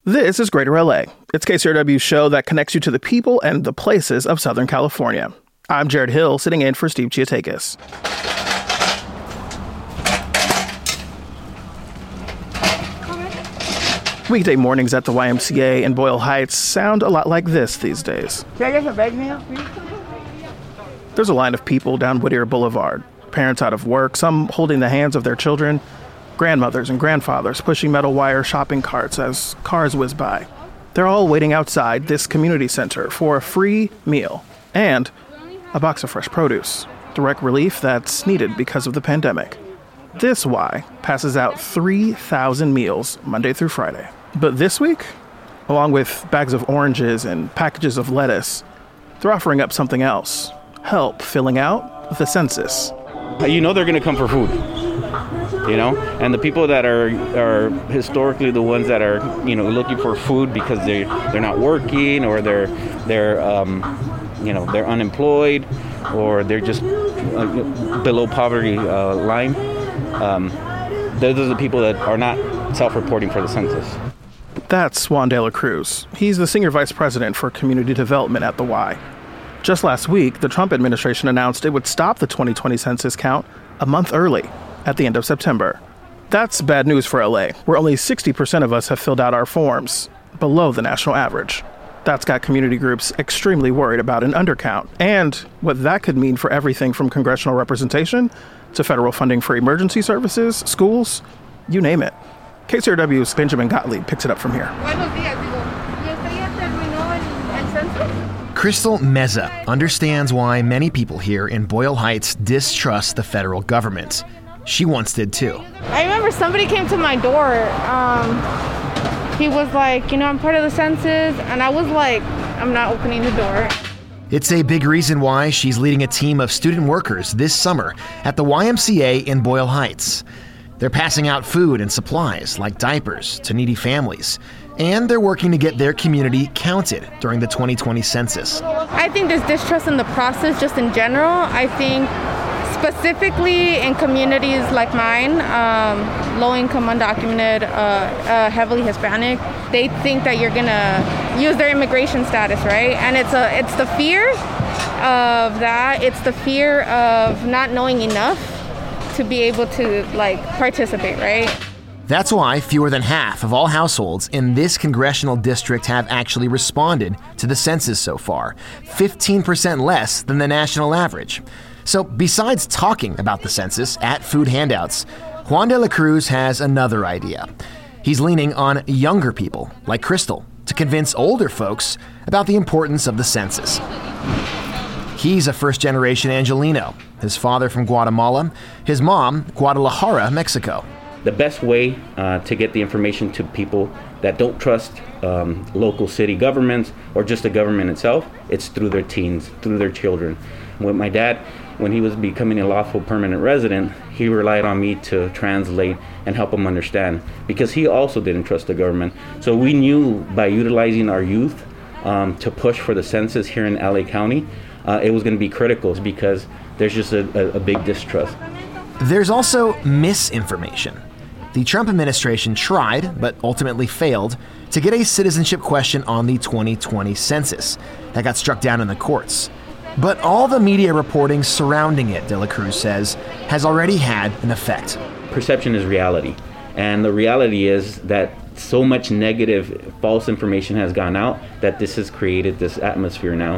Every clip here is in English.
This is Greater LA. It's KCRW's show that connects you to the people and the places of Southern California. I'm Jared Hill, sitting in for Steve Chiatakis. Weekday mornings at the YMCA in Boyle Heights sound a lot like this these days. Can I get some bag meal? There's a line of people down Whittier Boulevard, parents out of work, some holding the hands of their children, grandmothers and grandfathers pushing metal wire shopping carts as cars whiz by. They're all waiting outside this community center for a free meal and a box of fresh produce, direct relief that's needed because of the pandemic. This Y passes out 3,000 meals Monday through Friday. But this week, along with bags of oranges and packages of lettuce, they're offering up something else: help filling out the census. You know they're going to come for food, you know, and the people that are historically the ones that are, you know, looking for food because they're not working, or they're unemployed, or they're just below poverty line. Those are the people that are not self-reporting for the census. That's Juan de la Cruz. He's the senior vice president for community development at the Y. Just last week, the Trump administration announced it would stop the 2020 census count a month early, at the end of September. That's bad news for LA, where only 60% of us have filled out our forms, below the national average. That's got community groups extremely worried about an undercount, and what that could mean for everything from congressional representation to federal funding for emergency services, schools, you name it. KCRW's Benjamin Gottlieb picks it up from here. Crystal Meza understands why many people here in Boyle Heights distrust the federal government. She once did too. I remember somebody came to my door. He was like, I'm part of the census. And I was like, I'm not opening the door. It's a big reason why she's leading a team of student workers this summer at the YMCA in Boyle Heights. They're passing out food and supplies like diapers to needy families. And they're working to get their community counted during the 2020 census. I think there's distrust in the process just in general. I think specifically in communities like mine, low-income, undocumented, heavily Hispanic, they think that you're gonna use their immigration status, right? And it's the fear of that. It's the fear of not knowing enough to be able to participate, right? That's why fewer than half of all households in this congressional district have actually responded to the census so far, 15% less than the national average. So besides talking about the census at food handouts, Juan de la Cruz has another idea. He's leaning on younger people like Crystal to convince older folks about the importance of the census. He's a first-generation Angelino, his father from Guatemala, his mom, Guadalajara, Mexico. The best way to get the information to people that don't trust local city governments or just the government itself, it's through their teens, through their children. With my dad, when he was becoming a lawful permanent resident, he relied on me to translate and help him understand, because he also didn't trust the government. So we knew by utilizing our youth to push for the census here in LA County, it was going to be critical because there's just a big distrust. There's also misinformation. The Trump administration tried, but ultimately failed, to get a citizenship question on the 2020 census. That got struck down in the courts. But all the media reporting surrounding it, De La Cruz says, has already had an effect. Perception is reality. And the reality is that so much negative, false information has gone out that this has created this atmosphere now.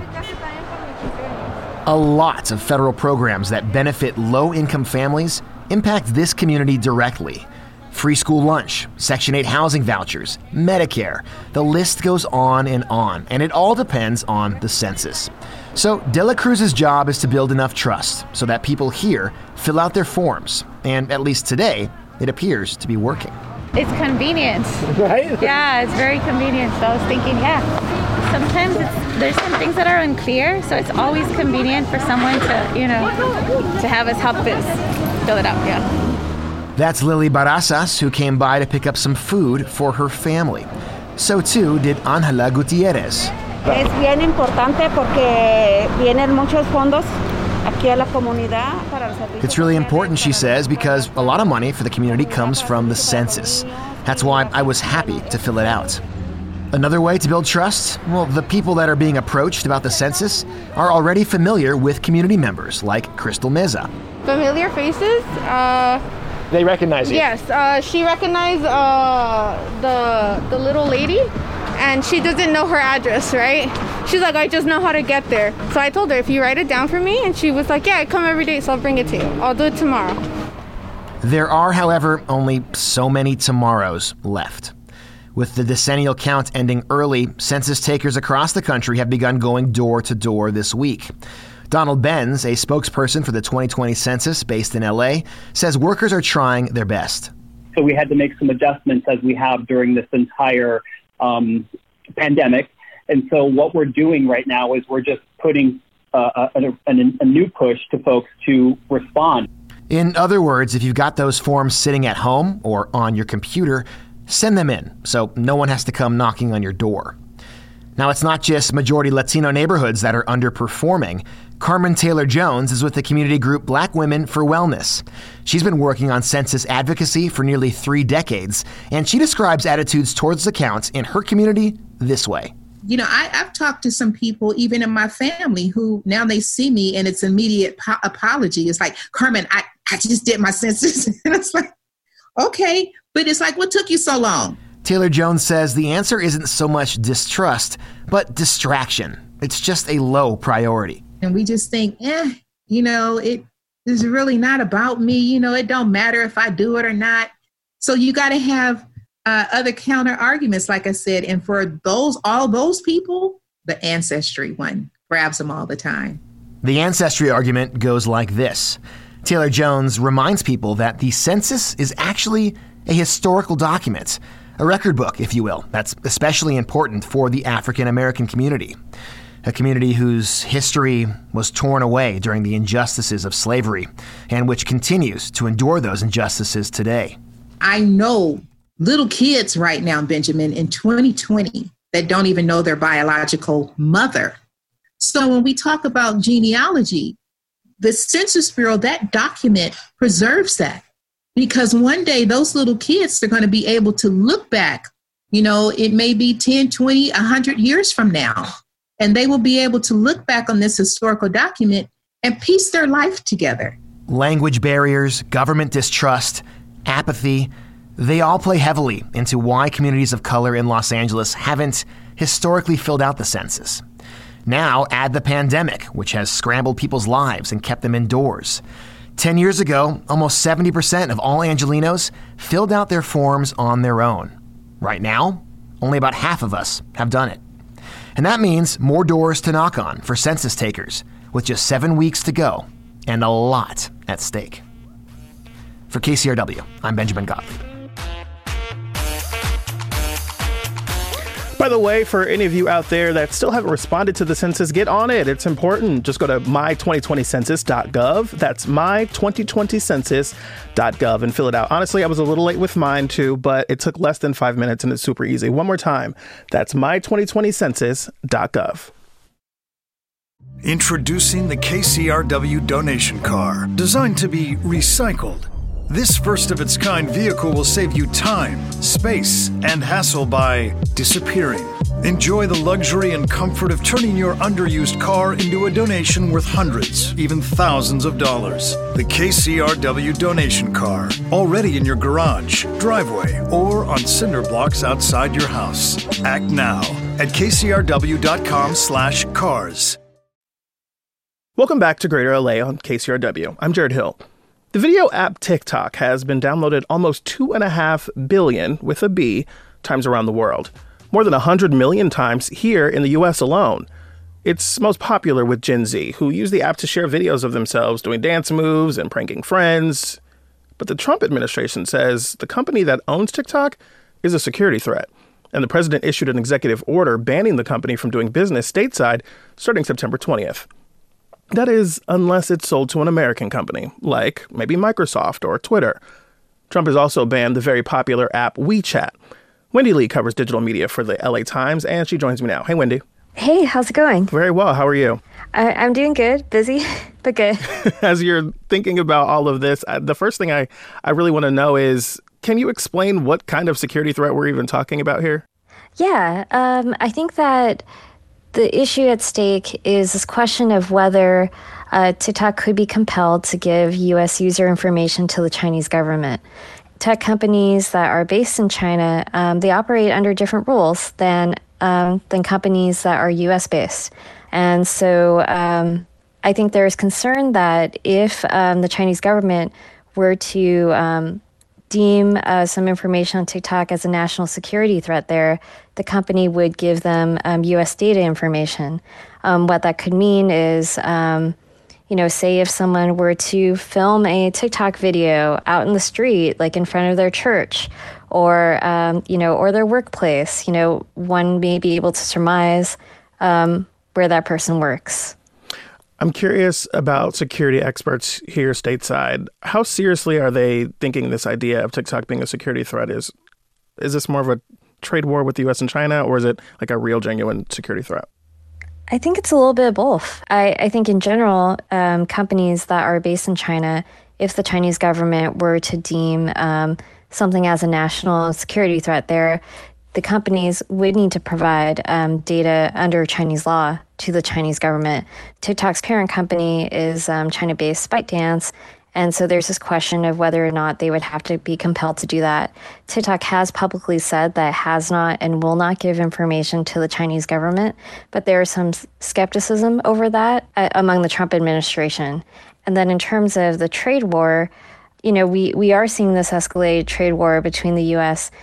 A lot of federal programs that benefit low-income families impact this community directly. Free school lunch, Section 8 housing vouchers, Medicare. The list goes on, and it all depends on the census. So De La Cruz's job is to build enough trust so that people here fill out their forms. And at least today, it appears to be working. It's convenient. Right? Yeah, it's very convenient. So I was thinking, sometimes there's some things that are unclear, so it's always convenient for someone to have us help us fill it out, That's Lily Barazas, who came by to pick up some food for her family. So too did Angela Gutierrez. Es bien importante porque vienen muchos fondos aquí a la comunidad para el servicio. It's really important, she says, because a lot of money for the community comes from the census. That's why I was happy to fill it out. Another way to build trust? Well, the people that are being approached about the census are already familiar with community members like Crystal Meza. Familiar faces? They recognize you? Yes, she recognized the little lady, and she doesn't know her address, right? She's like, I just know how to get there. So I told her, if you write it down for me, and she was like, yeah, I come every day, so I'll bring it to you. I'll do it tomorrow. There are, however, only so many tomorrows left. With the decennial count ending early, census takers across the country have begun going door to door this week. Donald Benz, a spokesperson for the 2020 census based in LA, says workers are trying their best. So we had to make some adjustments as we have during this entire pandemic. And so what we're doing right now is we're just putting a new push to folks to respond. In other words, if you've got those forms sitting at home or on your computer, send them in so no one has to come knocking on your door. Now, it's not just majority Latino neighborhoods that are underperforming. Carmen Taylor-Jones is with the community group Black Women for Wellness. She's been working on census advocacy for nearly 3 decades, and she describes attitudes towards the count in her community this way. You know, I've talked to some people, even in my family, who now they see me and it's immediate apology. It's like, Carmen, I just did my census. And it's like, okay. But it's like, what took you so long? Taylor-Jones says the answer isn't so much distrust, but distraction. It's just a low priority. And we just think, you know, it is really not about me. You know, it don't matter if I do it or not. So you got to have other counter arguments, like I said. And for all those people, the ancestry one grabs them all the time. The ancestry argument goes like this. Taylor-Jones reminds people that the census is actually a historical document, a record book, if you will, that's especially important for the African American community, a community whose history was torn away during the injustices of slavery and which continues to endure those injustices today. I know little kids right now, Benjamin, in 2020 that don't even know their biological mother. So when we talk about genealogy, the Census Bureau, that document preserves that. Because one day those little kids are going to be able to look back, you know, it may be 10, 20, 100 years from now, and they will be able to look back on this historical document and piece their life together. Language barriers, government distrust, apathy, they all play heavily into why communities of color in Los Angeles haven't historically filled out the census. Now add the pandemic, which has scrambled people's lives and kept them indoors. 10 years ago, almost 70% of all Angelenos filled out their forms on their own. Right now, only about half of us have done it. And that means more doors to knock on for census takers, with just 7 weeks to go and a lot at stake. For KCRW, I'm Benjamin Gottlieb. By the way, for any of you out there that still haven't responded to the census, get on it. It's important. Just go to my2020census.gov. That's my2020census.gov and fill it out. Honestly, I was a little late with mine too, but it took less than 5 minutes and it's super easy. One more time. That's my2020census.gov. Introducing the KCRW donation car, designed to be recycled. This first-of-its-kind vehicle will save you time, space, and hassle by disappearing. Enjoy the luxury and comfort of turning your underused car into a donation worth hundreds, even thousands of dollars. The KCRW donation car, already in your garage, driveway, or on cinder blocks outside your house. Act now at kcrw.com/cars. Welcome back to Greater LA on KCRW. I'm Jared Hill. The video app TikTok has been downloaded almost 2.5 billion, with a B, times around the world. More than 100 million times here in the US alone. It's most popular with Gen Z, who use the app to share videos of themselves doing dance moves and pranking friends. But the Trump administration says the company that owns TikTok is a security threat. And the president issued an executive order banning the company from doing business stateside starting September 20th. That is, unless it's sold to an American company, like maybe Microsoft or Twitter. Trump has also banned the very popular app WeChat. Wendy Lee covers digital media for the LA Times, and she joins me now. Hey, Wendy. Hey, how's it going? Very well. How are you? I'm doing good. Busy, but good. As you're thinking about all of this, the first thing I really want to know is, can you explain what kind of security threat we're even talking about here? Yeah, I think that the issue at stake is this question of whether TikTok could be compelled to give U.S. user information to the Chinese government. Tech companies that are based in China, they operate under different rules than companies that are U.S. based. And so I think there is concern that if the Chinese government were to deem some information on TikTok as a national security threat there, the company would give them U.S. data information. What that could mean is, say if someone were to film a TikTok video out in the street, like in front of their church, or their workplace, one may be able to surmise where that person works. I'm curious about security experts here stateside. How seriously are they thinking this idea of TikTok being a security threat is? Is this more of a trade war with the U.S. and China, or is it like a real, genuine security threat? I think it's a little bit of both. I think in general, companies that are based in China, if the Chinese government were to deem something as a national security threat there, the companies would need to provide data under Chinese law to the Chinese government. TikTok's parent company is China-based ByteDance, and so there's this question of whether or not they would have to be compelled to do that. TikTok has publicly said that it has not and will not give information to the Chinese government, but there is some skepticism over that among the Trump administration. And then in terms of the trade war, we are seeing this escalated trade war between the U.S.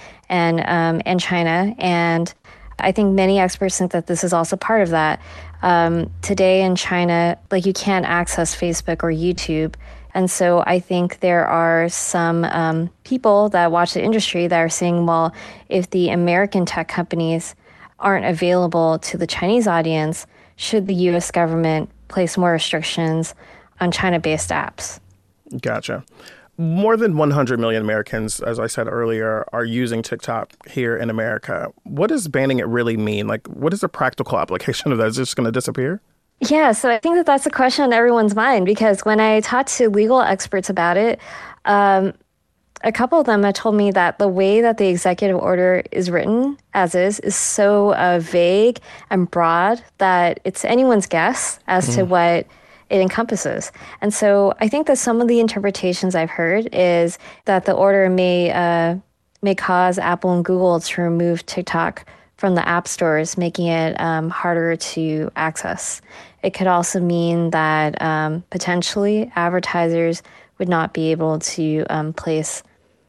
and China, and I think many experts think that this is also part of that. Today in China, you can't access Facebook or YouTube. And so I think there are some people that watch the industry that are saying, well, if the American tech companies aren't available to the Chinese audience, should the U.S. government place more restrictions on China-based apps? Gotcha. More than 100 million Americans, as I said earlier, are using TikTok here in America. What does banning it really mean? What is the practical application of that? Is it just going to disappear? Yeah, so I think that that's a question on everyone's mind, because when I talked to legal experts about it, a couple of them have told me that the way that the executive order is written, as is so vague and broad that it's anyone's guess as to what it encompasses. And so I think that some of the interpretations I've heard is that the order may cause Apple and Google to remove TikTok from the app stores, making it harder to access. It could also mean that potentially advertisers would not be able to place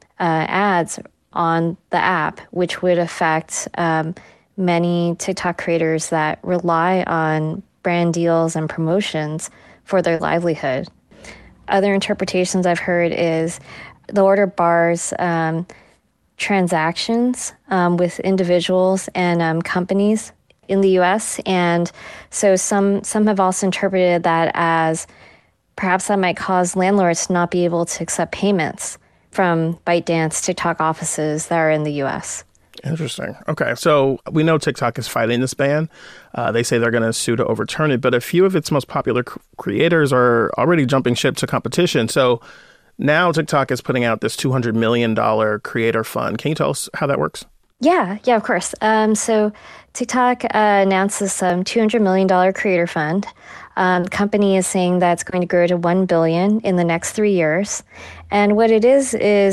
ads on the app, which would affect many TikTok creators that rely on brand deals and promotions for their livelihood. Other interpretations I've heard is the order bars transactions with individuals and companies in the U.S. And so some have also interpreted that as perhaps that might cause landlords to not be able to accept payments from ByteDance TikTok offices that are in the U.S. Interesting. Okay, so we know TikTok is fighting this ban. They say they're going to sue to overturn it, but a few of its most popular creators are already jumping ship to competition. So now TikTok is putting out this $200 million creator fund. Can you tell us how that works? Yeah, of course. So TikTok announced this $200 million creator fund. The company is saying that it's going to grow to $1 billion in the next 3 years. And what it is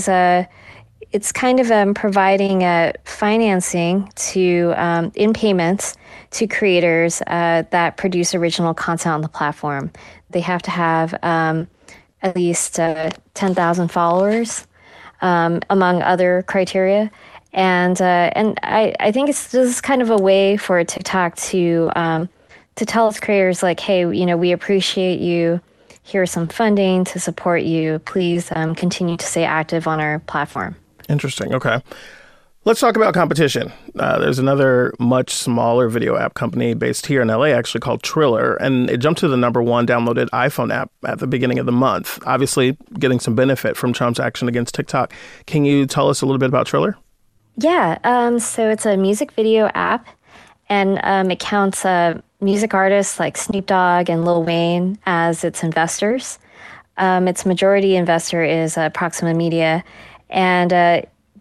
it's kind of providing financing to in payments to creators that produce original content on the platform. They have to have at least 10,000 followers, among other criteria. And I think this is kind of a way for TikTok to tell its creators, hey, we appreciate you. Here's some funding to support you. Please continue to stay active on our platform. Interesting. Okay. Let's talk about competition. There's another much smaller video app company based here in LA actually called Triller, and it jumped to the #1 downloaded iPhone app at the beginning of the month, obviously getting some benefit from Trump's action against TikTok. Can you tell us a little bit about Triller? Yeah. So it's a music video app, and it counts music artists like Snoop Dogg and Lil Wayne as its investors. Its majority investor is Proxima Media. And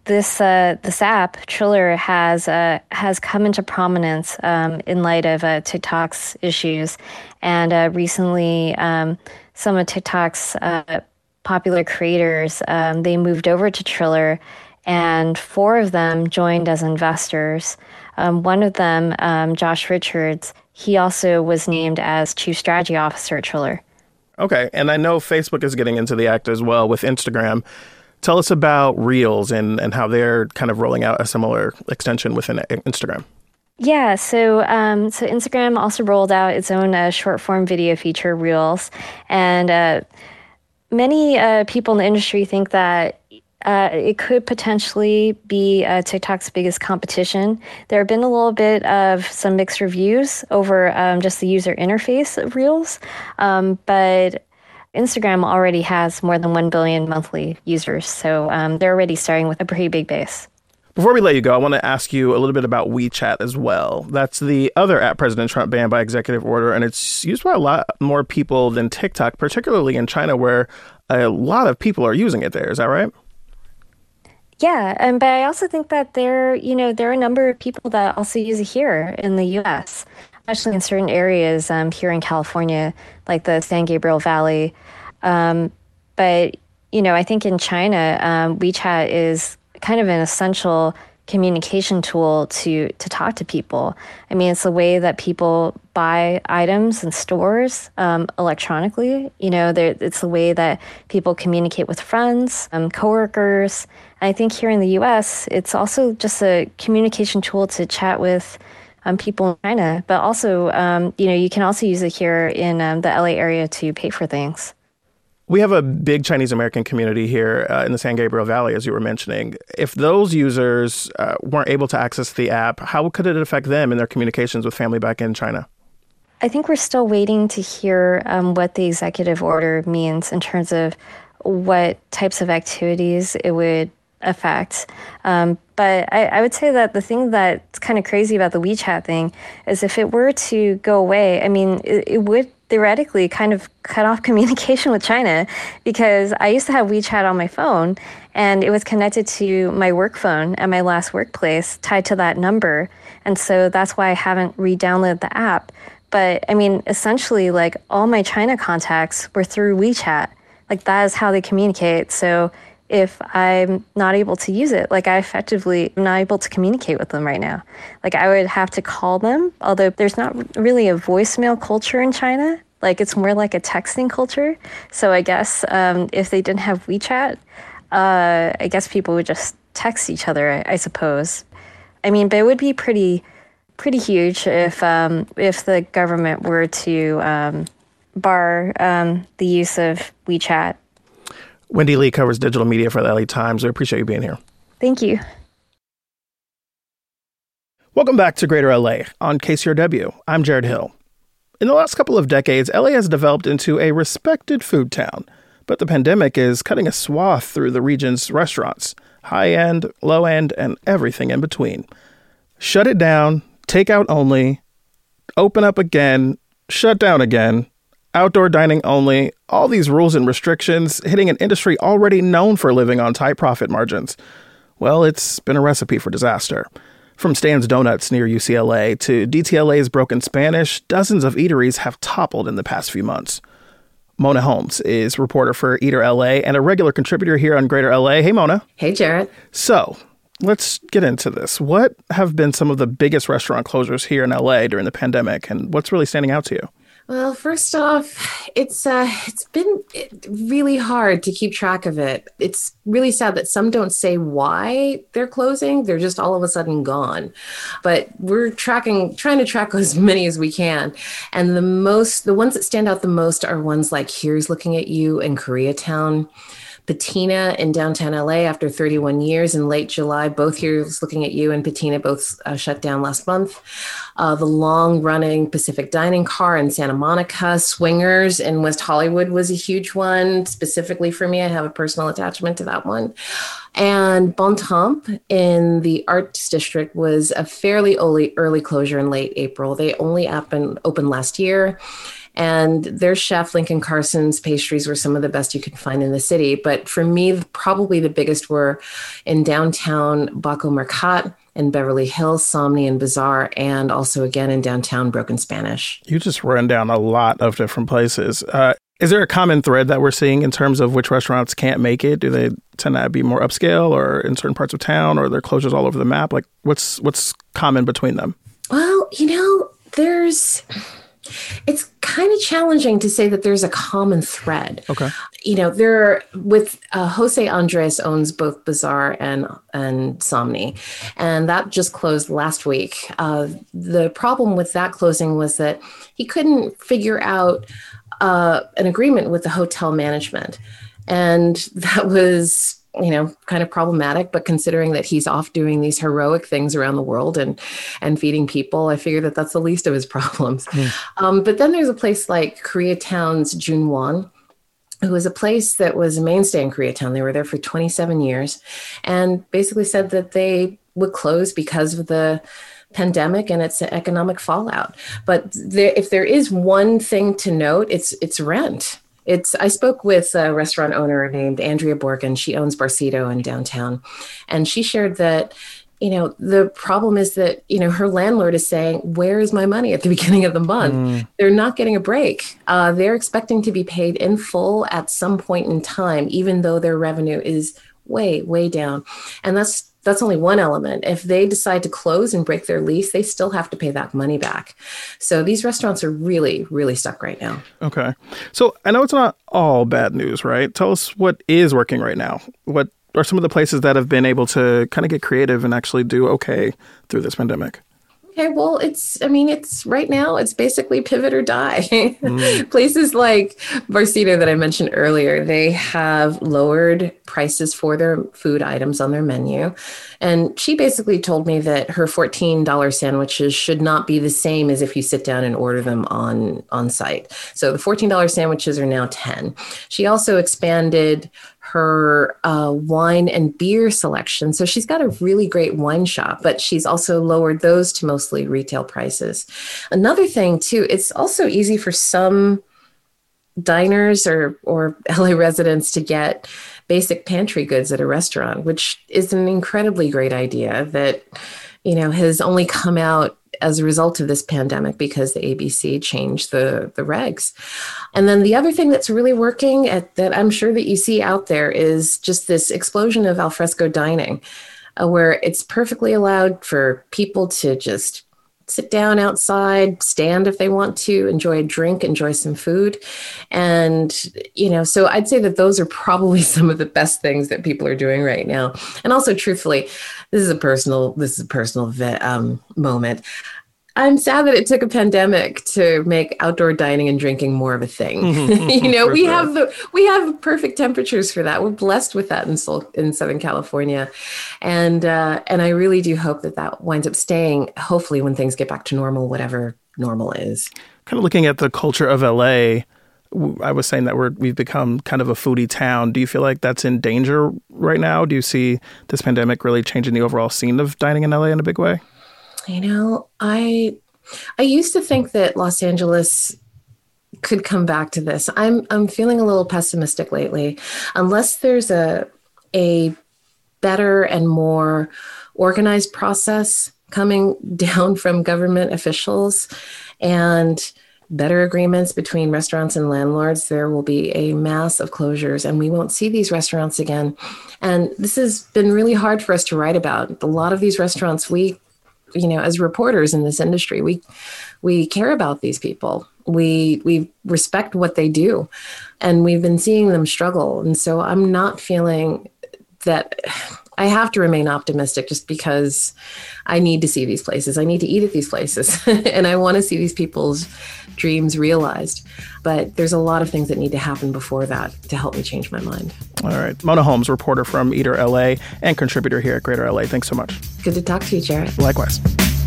this app, Triller, has come into prominence in light of TikTok's issues. And recently, some of TikTok's popular creators, they moved over to Triller, and 4 of them joined as investors. One of them, Josh Richards, he also was named as Chief Strategy Officer at Triller. Okay, and I know Facebook is getting into the act as well with Instagram. Tell us about Reels and how they're kind of rolling out a similar extension within Instagram. Yeah, so Instagram also rolled out its own short-form video feature, Reels. And many people in the industry think that it could potentially be TikTok's biggest competition. There have been a little bit of some mixed reviews over just the user interface of Reels, but Instagram already has more than 1 billion monthly users, so they're already starting with a pretty big base. Before we let you go, I want to ask you a little bit about WeChat as well. That's the other app President Trump banned by executive order, and it's used by a lot more people than TikTok, particularly in China, where a lot of people are using it there. Is that right? Yeah, but I also think that there are a number of people that also use it here in the U.S., especially in certain areas here in California, like the San Gabriel Valley. But I think in China, WeChat is kind of an essential communication tool to talk to people. I mean, it's the way that people buy items in stores electronically. It's the way that people communicate with friends, coworkers. And I think here in the U.S., it's also just a communication tool to chat with people in China. But also, you can also use it here in the LA area to pay for things. We have a big Chinese American community here in the San Gabriel Valley, as you were mentioning. If those users weren't able to access the app, how could it affect them in their communications with family back in China? I think we're still waiting to hear what the executive order means in terms of what types of activities it would affect. But I would say that the thing that's kind of crazy about the WeChat thing is if it were to go away, I mean, it would theoretically kind of cut off communication with China, because I used to have WeChat on my phone and it was connected to my work phone at my last workplace tied to that number. And so that's why I haven't re-downloaded the app. But I mean, essentially, like all my China contacts were through WeChat. Like that is how they communicate. So if I'm not able to use it, like I effectively am not able to communicate with them right now. Like I would have to call them, although there's not really a voicemail culture in China. Like it's more like a texting culture. So I guess if they didn't have WeChat, I guess people would just text each other, I suppose. I mean, but it would be pretty huge if the government were to bar the use of WeChat. Wendy Lee covers digital media for the LA Times. We appreciate you being here. Thank you. Welcome back to Greater LA on KCRW. I'm Jared Hill. In the last couple of decades, LA has developed into a respected food town, but the pandemic is cutting a swath through the region's restaurants, high-end, low-end, and everything in between. Shut it down, takeout only, open up again, shut down again, outdoor dining only, all these rules and restrictions hitting an industry already known for living on tight profit margins. Well, it's been a recipe for disaster. From Stan's Donuts near UCLA to DTLA's Broken Spanish, dozens of eateries have toppled in the past few months. Mona Holmes is reporter for Eater LA and a regular contributor here on Greater LA. Hey, Mona. Hey, Jared. So, let's get into this. What have been some of the biggest restaurant closures here in LA during the pandemic, and what's really standing out to you? Well, first off, it's been really hard to keep track of it. It's really sad that some don't say why they're closing. They're just all of a sudden gone. But we're trying to track as many as we can. And the ones that stand out the most are ones like Here's Looking at You in Koreatown, Patina in downtown LA after 31 years in late July. Both Here's Looking at You and Patina both shut down last month. The long-running Pacific Dining Car in Santa Monica, Swingers in West Hollywood was a huge one. Specifically for me, I have a personal attachment to that one. And Bon Temps in the Arts District was a fairly early closure in late April. They only opened last year. And their chef, Lincoln Carson's pastries were some of the best you could find in the city. But for me, probably the biggest were in downtown Baco Mercat, in Beverly Hills, Somni and Bazaar, and also again in downtown Broken Spanish. You just ran down a lot of different places. Is there a common thread that we're seeing in terms of which restaurants can't make it? Do they tend to be more upscale or in certain parts of town, or are there closures all over the map? Like, what's common between them? Well, it's kind of challenging to say that there's a common thread. Okay. Jose Andres owns both Bazaar and Somni, and that just closed last week. The problem with that closing was that he couldn't figure out an agreement with the hotel management. And that was, kind of problematic, but considering that he's off doing these heroic things around the world and feeding people, I figure that that's the least of his problems. But then there's a place like Koreatown's Junwon, who was a place that was a mainstay in Koreatown. They were there for 27 years and basically said that they would close because of the pandemic and its economic fallout. But if there is one thing to note, it's rent. I spoke with a restaurant owner named Andrea Borgen. She owns Barcito in downtown. And she shared that, the problem is that, her landlord is saying, where is my money at the beginning of the month? They're not getting a break. They're expecting to be paid in full at some point in time, even though their revenue is way, way down. And that's only one element. If they decide to close and break their lease, they still have to pay that money back. So these restaurants are really, really stuck right now. Okay. So I know it's not all bad news, right? Tell us what is working right now. What are some of the places that have been able to kind of get creative and actually do okay through this pandemic? Okay, well, it's right now, it's basically pivot or die. Places like Barcito that I mentioned earlier, they have lowered prices for their food items on their menu. And she basically told me that her $14 sandwiches should not be the same as if you sit down and order them on site. So the $14 sandwiches are now $10. She also expanded her wine and beer selection. So she's got a really great wine shop, but she's also lowered those to mostly retail prices. Another thing too, it's also easy for some diners or LA residents to get basic pantry goods at a restaurant, which is an incredibly great idea that, has only come out as a result of this pandemic because the ABC changed the regs. And then the other thing that's really working that I'm sure that you see out there is just this explosion of alfresco dining, where it's perfectly allowed for people to just sit down outside, stand if they want to, enjoy a drink, enjoy some food. And, so I'd say that those are probably some of the best things that people are doing right now. And also, truthfully, this is a personal moment. I'm sad that it took a pandemic to make outdoor dining and drinking more of a thing. We have perfect temperatures for that. We're blessed with that in Southern California, and I really do hope that winds up staying. Hopefully, when things get back to normal, whatever normal is. Kind of looking at the culture of LA, I was saying that we've become kind of a foodie town. Do you feel like that's in danger right now? Do you see this pandemic really changing the overall scene of dining in LA in a big way? I used to think that Los Angeles could come back to this. I'm feeling a little pessimistic lately. Unless there's a better and more organized process coming down from government officials and better agreements between restaurants and landlords, there will be a mass of closures and we won't see these restaurants again. And this has been really hard for us to write about. A lot of these restaurants, as reporters in this industry, we care about these people. We respect what they do, and we've been seeing them struggle. And so I'm not feeling that I have to remain optimistic just because I need to see these places. I need to eat at these places and I want to see these people's dreams realized. But there's a lot of things that need to happen before that to help me change my mind. All right. Mona Holmes, reporter from Eater LA and contributor here at Greater LA. Thanks so much. Good to talk to you, Jared. Likewise.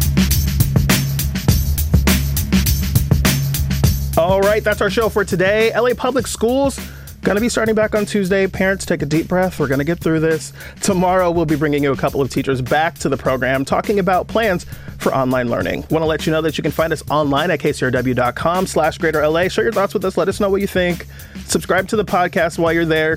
All right. That's our show for today. LA Public Schools going to be starting back on Tuesday. Parents, take a deep breath. We're going to get through this. Tomorrow, we'll be bringing you a couple of teachers back to the program, talking about plans for online learning. Want to let you know that you can find us online at kcrw.com/greaterla. Share your thoughts with us. Let us know what you think. Subscribe to the podcast while you're there,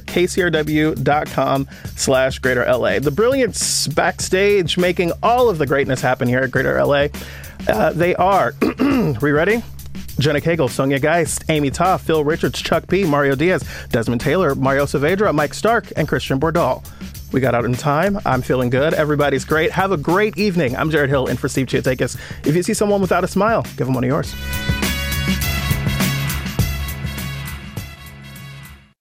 kcrw.com/greaterla. The Brilliance backstage making all of the greatness happen here at Greater LA. They are, we ready? Jenna Cagle, Sonia Geist, Amy Toff, Phil Richards, Chuck P, Mario Diaz, Desmond Taylor, Mario Saavedra, Mike Stark, and Christian Bordahl. We got out in time. I'm feeling good. Everybody's great. Have a great evening. I'm Jared Hill in for Steve Chiatakis. If you see someone without a smile, give them one of yours.